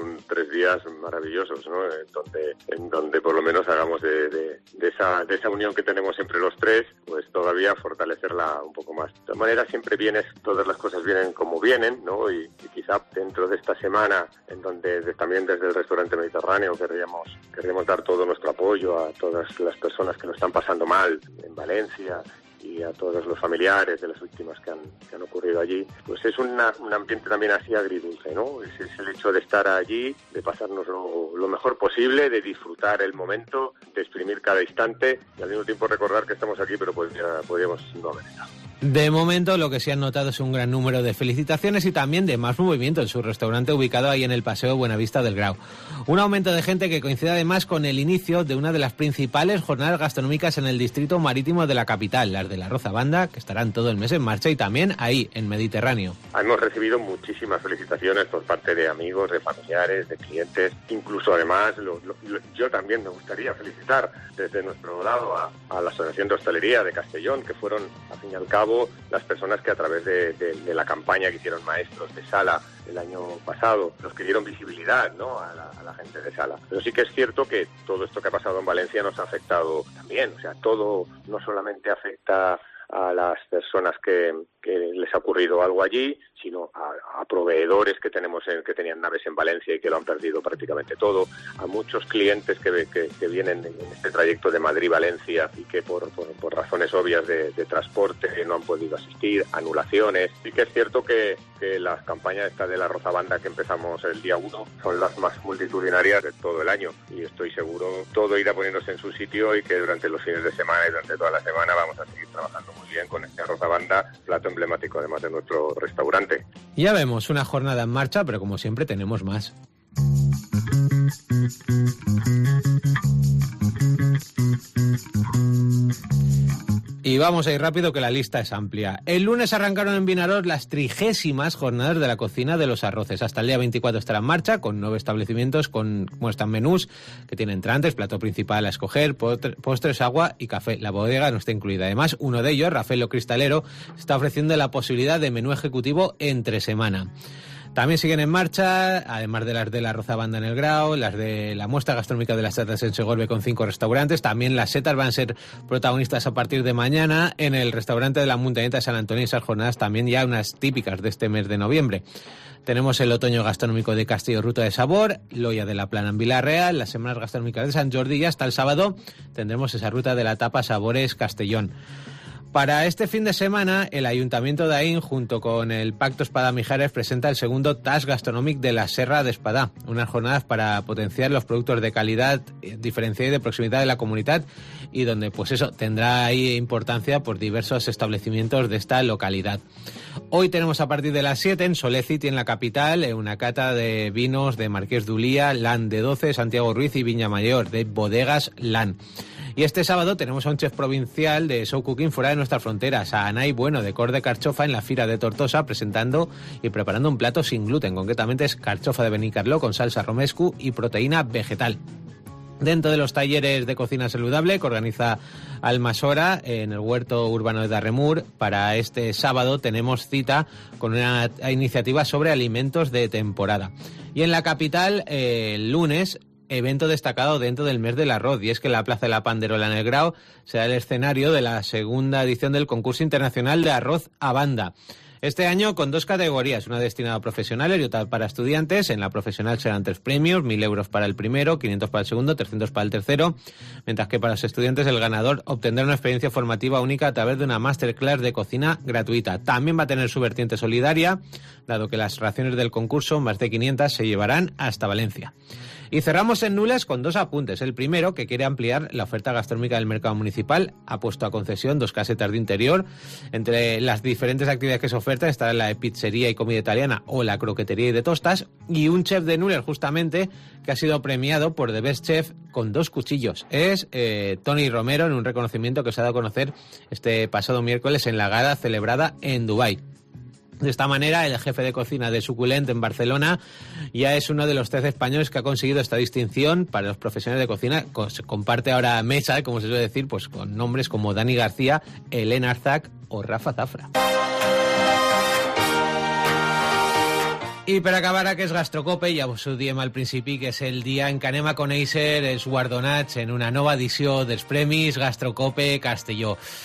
3 días maravillosos, ¿no? En donde por lo menos hagamos de esa unión que tenemos siempre los 3, pues todavía fortalecerla un poco más. De todas maneras, siempre todas las cosas vienen como vienen, ¿no? Y quizá dentro de esta semana, en donde también desde el restaurante mediterráneo querríamos dar todo nuestro apoyo a todas las personas que lo están pasando mal en Valencia y a todos los familiares de las víctimas que han ocurrido allí, pues es un ambiente también así agridulce, ¿no? Es el hecho de estar allí, de pasarnos lo mejor posible, de disfrutar el momento, de exprimir cada instante y al mismo tiempo recordar que estamos aquí, pero podríamos no haber estado. De momento, lo que se han notado es un gran número de felicitaciones y también de más movimiento en su restaurante ubicado ahí en el Paseo Buenavista del Grau. Un aumento de gente que coincide además con el inicio de una de las principales jornadas gastronómicas en el distrito marítimo de la capital, las de la Rozabanda, que estarán todo el mes en marcha y también ahí, en Mediterráneo. Hemos recibido muchísimas felicitaciones por parte de amigos, de familiares, de clientes, incluso además yo también me gustaría felicitar desde nuestro lado a la Asociación de Hostelería de Castellón, que fueron, al fin y al cabo, las personas que a través de la campaña que hicieron Maestros de Sala el año pasado, los que dieron visibilidad, ¿no?, a la gente de Sala. Pero sí que es cierto que todo esto que ha pasado en Valencia nos ha afectado también. O sea, todo no solamente afecta a las personas que les ha ocurrido algo allí, sino a proveedores que tenían naves en Valencia y que lo han perdido prácticamente todo, a muchos clientes que vienen en este trayecto de Madrid-Valencia y que por razones obvias de transporte no han podido asistir, anulaciones. Sí que es cierto que las campañas esta de la Rozabanda que empezamos el día 1 son las más multitudinarias de todo el año y estoy seguro todo irá poniéndose en su sitio y que durante los fines de semana y durante toda la semana vamos a seguir trabajando muy bien con este Rozabanda, plato emblemático además de nuestro restaurante. Ya vemos una jornada en marcha, pero como siempre tenemos más. Y vamos a ir rápido que la lista es amplia. El lunes arrancaron en Vinaròs las 30º jornadas de la cocina de los arroces. Hasta el día 24 estará en marcha con 9 establecimientos con muestran menús que tienen entrantes, plato principal a escoger, postres, agua y café. La bodega no está incluida. Además, uno de ellos, Rafael Lo Cristalero, está ofreciendo la posibilidad de menú ejecutivo entre semana. También siguen en marcha, además de las de la Rozabanda en el Grau, las de la muestra gastronómica de las setas en Segorbe con 5 restaurantes. También las setas van a ser protagonistas a partir de mañana en el restaurante de la Montañeta de San Antonio. Esas jornadas también ya unas típicas de este mes de noviembre. Tenemos el otoño gastronómico de Castelló Ruta de Sabor, l'Olla de la Plana en Vila-real, las semanas gastronómicas de Sant Jordi y hasta el sábado tendremos esa ruta de la tapa Sabores Castellón. Para este fin de semana, el Ayuntamiento de Aín, junto con el Pacto Espada-Mijares, presenta el segundo TAS Gastronòmic de la Serra d'Espadà, unas jornadas para potenciar los productos de calidad diferenciada y de proximidad de la comunidad y donde, pues eso, tendrá ahí importancia por diversos establecimientos de esta localidad. Hoy tenemos a partir de las 7 en Solecity, en la capital, una cata de vinos de Marqués d'Ulia, LAN de 12, Santiago Ruiz y Viña Mayor, de Bodegas LAN. Y este sábado tenemos a un chef provincial de show cooking fuera de nuestras fronteras, a Anay Bueno, de Cor de Carchofa, en la Fira de Tortosa, presentando y preparando un plato sin gluten. Concretamente es carchofa de Benicarló con salsa romescu y proteína vegetal. Dentro de los talleres de cocina saludable que organiza Almasora en el huerto urbano de Darremur, para este sábado tenemos cita con una iniciativa sobre alimentos de temporada. Y en la capital, el lunes, evento destacado dentro del mes del arroz, y es que la Plaza de la Panderola en el Grau será el escenario de la segunda edición del concurso internacional de arroz a banda. Este año con 2 categorías, una destinada a profesionales y otra para estudiantes. En la profesional serán 3 premios, 1.000 euros para el primero, 500 para el segundo, 300 para el tercero, mientras que para los estudiantes el ganador obtendrá una experiencia formativa única a través de una masterclass de cocina gratuita. También va a tener su vertiente solidaria, dado que las raciones del concurso, más de 500, se llevarán hasta Valencia. Y cerramos en Nules con 2 apuntes. El primero, que quiere ampliar la oferta gastronómica del mercado municipal, ha puesto a concesión 2 casetas de interior. Entre las diferentes actividades que se ofertan estará la de pizzería y comida italiana o la croquetería y de tostas, y un chef de Nules justamente que ha sido premiado por The Best Chef con 2 cuchillos. Es Tony Romero, en un reconocimiento que se ha dado a conocer este pasado miércoles en la gala celebrada en Dubái. De esta manera, el jefe de cocina de Suculent en Barcelona ya es uno de los 13 españoles que ha conseguido esta distinción para los profesionales de cocina. Comparte ahora mesa, como se suele decir, pues con nombres como Dani García, Elena Arzac o Rafa Zafra. I per acabar aquest Gastrocope, ja us ho diem al principi, que és el dia en què anem a conèixer els guardonats en una nova edició dels Premis Gastrocope Castelló.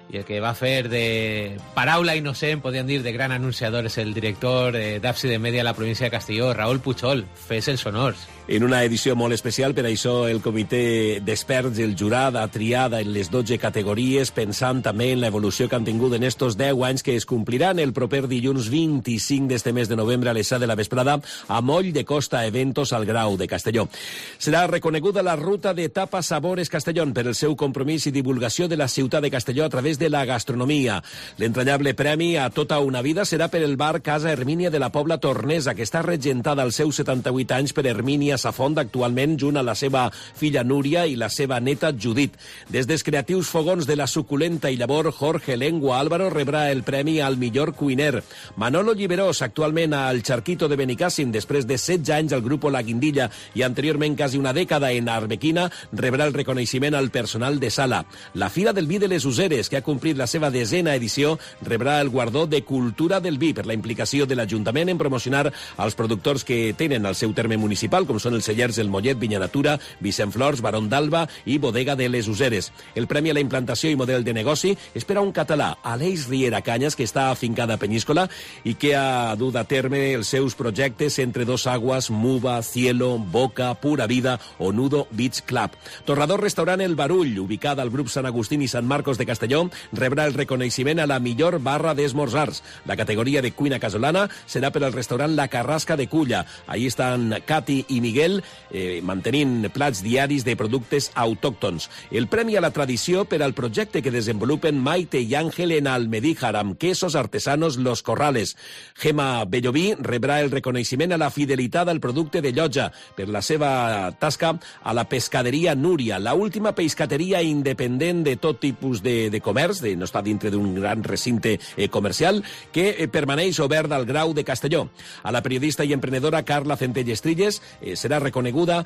i el que va fer de paraula innocent, podríem dir, de gran anunciador, és el director d'Àbside Media a la província de Castelló, Raúl Puchol. Fes els honors. En una edició molt especial, per això el comitè d'experts, el jurat, ha triat en les 12 categories, pensant també en l'evolució que han tingut en estos 10 anys que es compliran el proper dilluns 25 d'este mes de novembre a les 7 de la vesprada a Moll de Costa Eventos al Grau de Castelló. Serà reconeguda la ruta de Tapa Sabores Castellón per el seu compromís i divulgació de la ciutat de Castelló a través de la gastronomia. L'entranyable premi a tota una vida serà per el bar Casa Hermínia de la Pobla Tornesa, que està regentada als seus 78 anys per Hermínia Safont, actualment junt a la seva filla Núria i la seva neta Judit. Des dels creatius fogons de la suculenta i llavor, Jorge Lengua Álvaro rebrà el premi al millor cuiner. Manolo Lliberós, actualment al Charquito de Benicàssim, després de 16 anys al grup La Guindilla i anteriorment quasi una dècada en Arbequina, rebrà el reconeixement al personal de sala. La Fira del Vi de les Useres, que ha complit la seva 10ª edició, rebrà el guardó de Cultura del Vi per la implicació de l'Ajuntament en promocionar els productors que tenen al seu terme municipal, com són els cellers El Mollet, Vinya Natura, Vicent Flors, Barón d'Alba i Bodega de les Useres. El premi a la implantació i model de negoci és per a un català, Aleix Riera Canyes, que està afincada a Penyíscola i que ha dut a terme els seus projectes Entre Dos Aguas, Muba, Cielo, Boca, Pura Vida o Nudo Beach Club. Torrador Restaurant El Barull, ubicada al grup Sant Agustín i Sant Marcos de Castelló, rebrà el reconeixement a la millor barra d'esmorzars. La categoria de cuina casolana serà per al restaurant La Carrasca de Culla. Ahí estan Cati i Miguel mantenint plats diaris de productes autòctons. El premi a la tradició per al projecte que desenvolupen Maite i Àngel en Almedíjar amb quesos artesanos Los Corrales. Gema Belloví rebrà el reconeixement a la fidelitat al producte de Llotja per la seva tasca a la pescaderia Núria, la última pescateria independent de tot tipus de comerç, no està dintre d'un gran recinte comercial, que permaneix obert al Grau de Castelló. A la periodista i emprenedora Carla Centelles Trilles serà reconeguda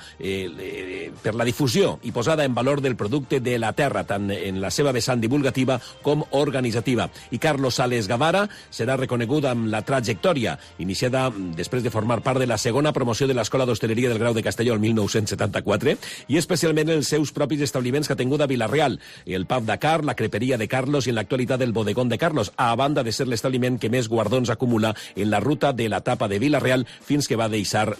per la difusió i posada en valor del producte de la terra, tant en la seva vessant divulgativa com organitzativa. I Carlos Sales Gavara serà reconegut amb la trajectòria iniciada després de formar part de la segona promoció de l'Escola d'Hostaleria del Grau de Castelló el 1974 i especialment els seus propis establiments que ha tingut a Vila-real, el Pub Dakar, la creperia de Carlos i en l'actualitat el bodegón de Carlos, a banda de ser l'establiment que més guardons acumula en la ruta de la tapa de Vila-real fins que va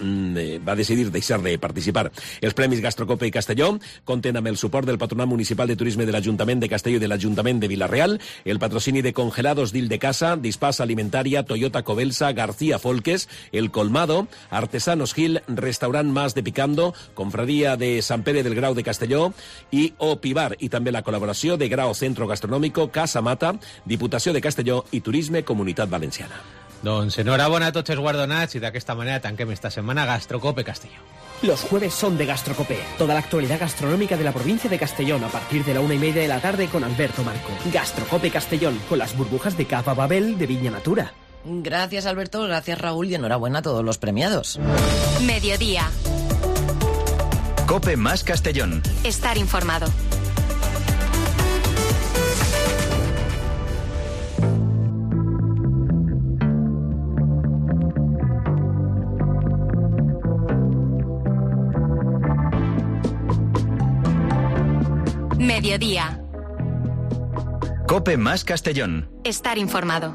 decidir deixar de participar. Els Premis Gastrocope i Castelló compten amb el suport del Patronat Municipal de Turisme de l'Ajuntament de Castelló i de l'Ajuntament de Vila-real, el patrocini de Congelados d'Il de Casa, Dispasa Alimentaria, Toyota Cobelsa, García Folques, El Colmado, Artesanos Gil, Restaurant Mas de Picando, Confraria de Sant Pere del Grau de Castelló i Opibar, i també la col·laboració de Grau Centro Gastronómico, Casa Mata, Diputació de Castelló i Turisme Comunitat Valenciana. Doncs enhorabona a tots els guardonats i d'aquesta manera tanquem esta setmana Gastrocope Castelló. Los jueves son de Gastrocope, toda la actualidad gastronómica de la provincia de Castellón a partir de la 1:30 de la tarde con Alberto Marco. Gastrocope Castellón, con las burbujas de Cava Babel de Viña Natura. Gracias, Alberto, gracias, Raúl, y enhorabuena a todos los premiados. Mediodía. Cope más Castellón. Estar informado. Mediodía. Cope más Castellón. Estar informado.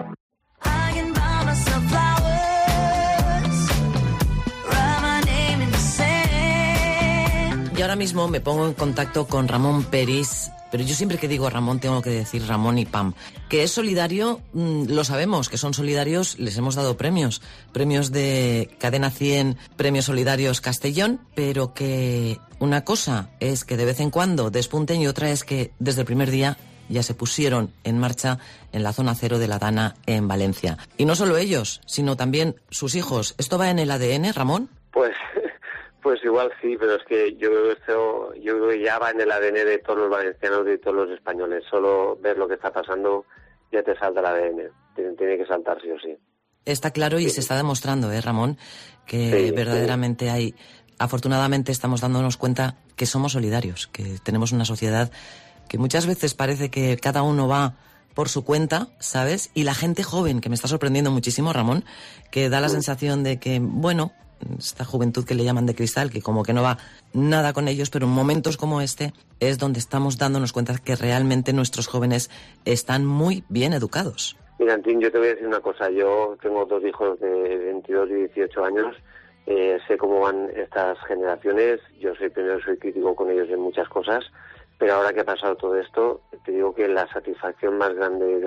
Y ahora mismo me pongo en contacto con Ramón Peris, pero yo siempre que digo Ramón tengo que decir Ramón y Pam. Que es solidario, lo sabemos, que son solidarios, les hemos dado premios de Cadena 100, premios solidarios Castellón, pero que una cosa es que de vez en cuando despunten y otra es que desde el primer día ya se pusieron en marcha en la zona cero de la Dana en Valencia. Y no solo ellos, sino también sus hijos. ¿Esto va en el ADN, Ramón? Pues igual sí, pero es que yo creo que ya va en el ADN de todos los valencianos y de todos los españoles. Solo ver lo que está pasando ya te salta el ADN. Tiene que saltar sí o sí. Está claro y se está demostrando, Ramón, que verdaderamente hay... Afortunadamente estamos dándonos cuenta que somos solidarios, que tenemos una sociedad que muchas veces parece que cada uno va por su cuenta, ¿sabes? Y la gente joven, que me está sorprendiendo muchísimo, Ramón, que da la sensación de que, bueno, esta juventud que le llaman de cristal, que como que no va nada con ellos, pero en momentos como este es donde estamos dándonos cuenta que realmente nuestros jóvenes están muy bien educados. Mira, Antín, yo te voy a decir una cosa. Yo tengo 2 hijos de 22 y 18 años. Sé cómo van estas generaciones. Yo soy crítico con ellos en muchas cosas. Pero ahora que ha pasado todo esto, te digo que la satisfacción más grande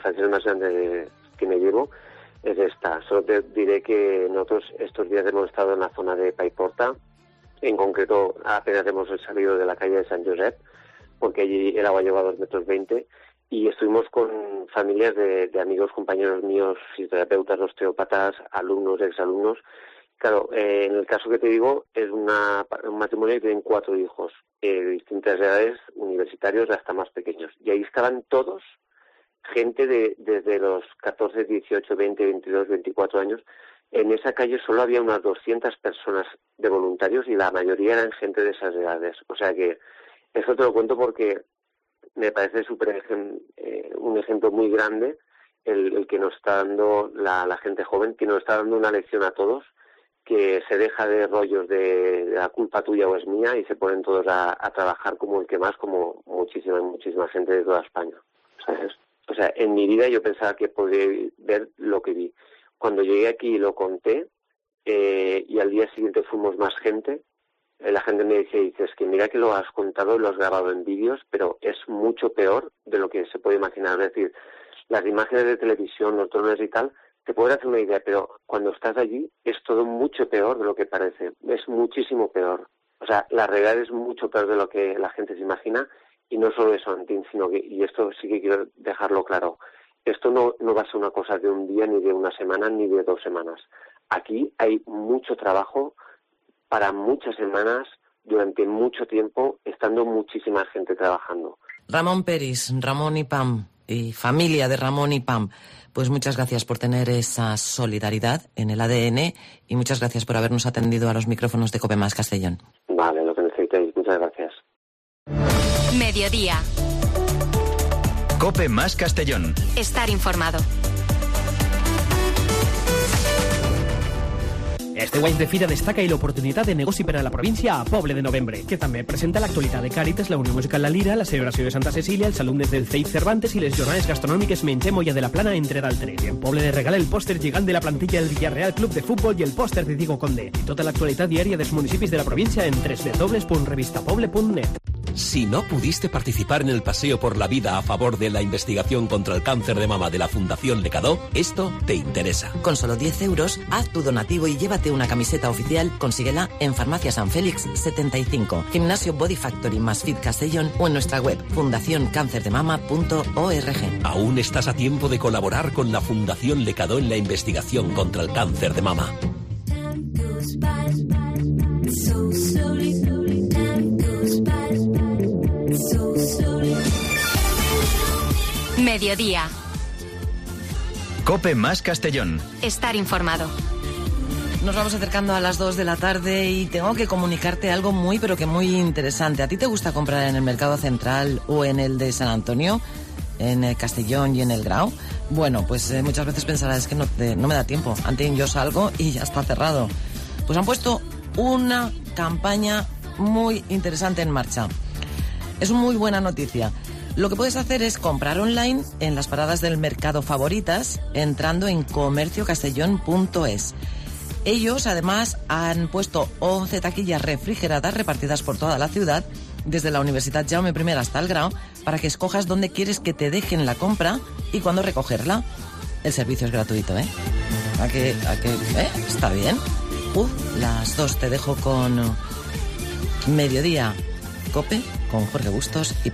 que me llevo es esta. Solo te diré que nosotros estos días hemos estado en la zona de Paiporta. En concreto, apenas hemos salido de la calle de San Josep, porque allí el agua lleva 2,20 metros. Y estuvimos con familias de amigos, compañeros míos, fisioterapeutas, osteópatas, alumnos, exalumnos. Claro, en el caso que te digo, es un matrimonio que tienen 4 hijos, de distintas edades, universitarios hasta más pequeños. Y ahí estaban todos, gente desde los 14, 18, 20, 22, 24 años. En esa calle solo había unas 200 personas de voluntarios y la mayoría eran gente de esas edades. O sea que eso te lo cuento porque me parece un ejemplo muy grande el que nos está dando la gente joven, que nos está dando una lección a todos, que se deja de rollos de la culpa tuya o es mía y se ponen todos a trabajar como el que más, como muchísima gente de toda España, ¿sabes? O sea, en mi vida yo pensaba que podía ver lo que vi. Cuando llegué aquí y lo conté, y al día siguiente fuimos más gente, la gente me dice, es que mira que lo has contado y lo has grabado en vídeos, pero es mucho peor de lo que se puede imaginar. Es decir, las imágenes de televisión, los drones y tal, te pueden hacer una idea, pero cuando estás allí es todo mucho peor de lo que parece. Es muchísimo peor. O sea, la realidad es mucho peor de lo que la gente se imagina. Y no solo eso, Antín, sino que, y esto sí que quiero dejarlo claro, esto no va a ser una cosa de un día, ni de una semana, ni de 2 semanas. Aquí hay mucho trabajo para muchas semanas, durante mucho tiempo, estando muchísima gente trabajando. Ramón Peris, Ramón y Pam, y familia de Ramón y Pam, pues muchas gracias por tener esa solidaridad en el ADN y muchas gracias por habernos atendido a los micrófonos de COPE Más Castellón. Vale, lo que necesitéis. Muchas gracias. Mediodía. COPE Más Castellón. Estar informado. Este Guany de Fira destaca l'oportunitat de negoci per a la província a Poble de Novembre, que també presenta l'actualitat de Càritas, la Unió Musical La Lira, la celebració de Santa Cecília, els alumnes del CEIP Cervantes i les jornades gastronòmiques Mengem Olla de la Plana, entre d'altres. I en Poble de regala el pòster gegant de la plantilla del Villarreal Club de Futbol i el pòster de Diego Conde. I tota l'actualitat diària dels municipis de la província en www.revistapoble.net. Si no pudiste participar en el paseo por la vida a favor de la investigación contra el cáncer de mama de la Fundación Lecadó, esto te interesa. Con solo 10 euros, haz tu donativo y llévate una camiseta oficial. Consíguela en Farmacia San Félix 75, Gimnasio Body Factory más Fit Castellón o en nuestra web fundacioncancerdemama.org. Aún estás a tiempo de colaborar con la Fundación Lecadó en la investigación contra el cáncer de mama. Mediodía. COPE Más Castellón. Estar informado. Nos vamos acercando a las 2 de la tarde y tengo que comunicarte algo muy, pero que muy interesante. ¿A ti te gusta comprar en el Mercado Central o en el de San Antonio, en el Castellón y en el Grau? Bueno, pues muchas veces pensarás que no me da tiempo. Antes yo salgo y ya está cerrado. Pues han puesto una campaña muy interesante en marcha. Es una muy buena noticia. Lo que puedes hacer es comprar online en las paradas del mercado favoritas entrando en comerciocastellón.es. Ellos, además, han puesto 11 taquillas refrigeradas repartidas por toda la ciudad, desde la Universidad Jaume I hasta el Grau, para que escojas dónde quieres que te dejen la compra y cuándo recogerla. El servicio es gratuito, ¿eh? ¿A qué? Está bien. Las 2 te dejo con Mediodía COPE, con Jorge Bustos y